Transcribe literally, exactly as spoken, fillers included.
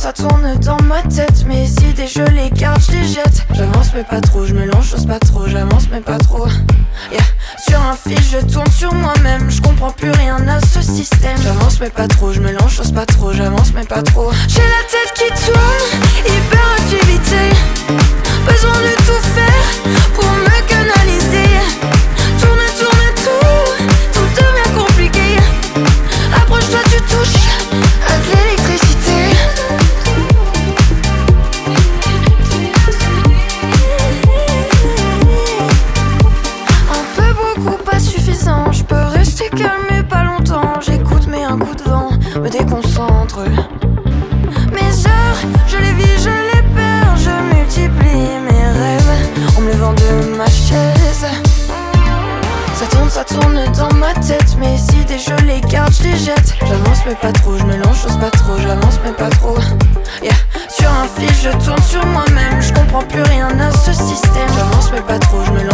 ça tourne dans ma tête. Mes idées je les garde, je les jette. J'avance mais pas trop, je me lance, j'ose pas trop. J'avance mais pas trop, yeah. Sur un fil je tourne sur moi-même. Je comprends plus rien à ce système. J'avance mais pas trop, je me lance, j'ose pas trop. J'avance mais pas trop. J'ai la tête qui tourne, hyperactivité. Besoin de tout faire pour me canaliser. Tourne, tourne tout, tout devient compliqué. Approche-toi, tu touches à de l'électricité. Un peu, beaucoup, pas suffisant. Je peux rester calme mais pas longtemps. J'écoute mais un coup de vent me déconcentre. Mes heures, je les vis, je les perds. Je multiplie mes rêves en me levant de ma chaise. Ça tourne, ça tourne dans ma tête. Mes idées je les garde, je les jette. J'avance mais pas trop, je me lance, j'ose pas trop. J'avance mais pas trop, yeah. Sur un fil je tourne sur moi-même. Je comprends plus rien à ce système. J'avance mais pas trop, je me lance.